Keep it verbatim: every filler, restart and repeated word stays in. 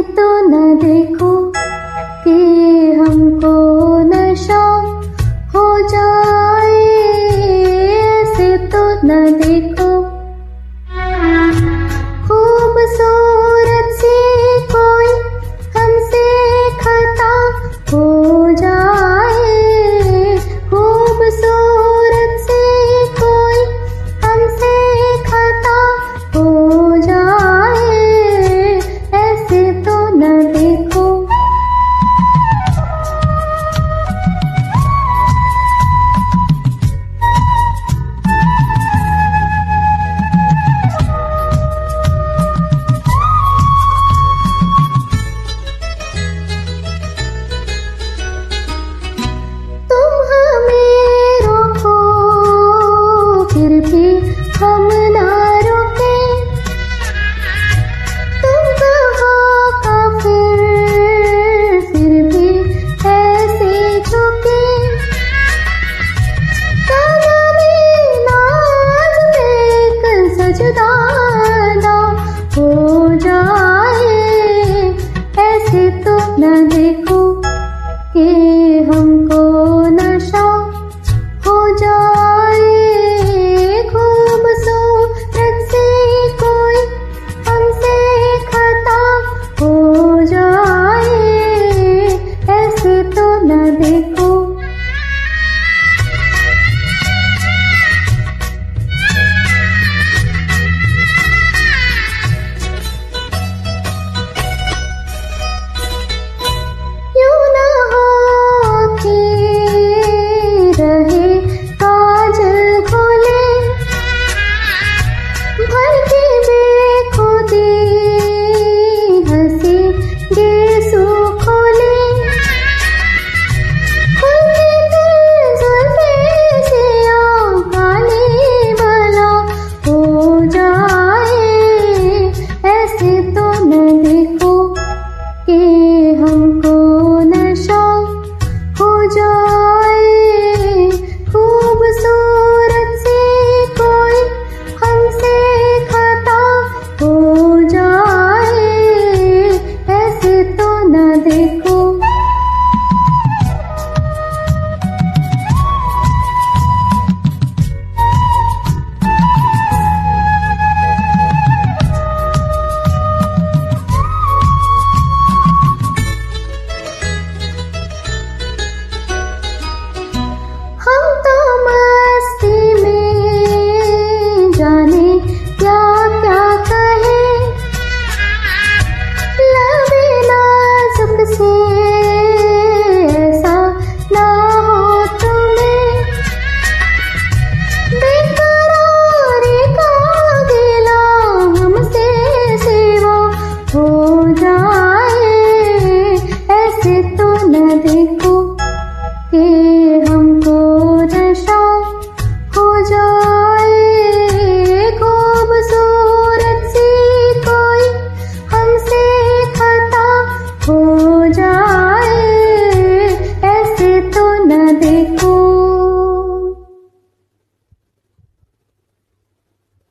तो न देखो कि हमको नशा हो जाए, ऐसे तो न देखो। खूबसूरत सी कोई हमसे खता हो जाए, खूबसूरत सी कोई हमसे खता हो जाए, ऐसे तो न देखो। हम ना रुके, तुम कहो काफिर, फिर भी ऐसे झुके। सनमी नाज में एक सजदा ना हो जाए, ऐसे तो न देखो कि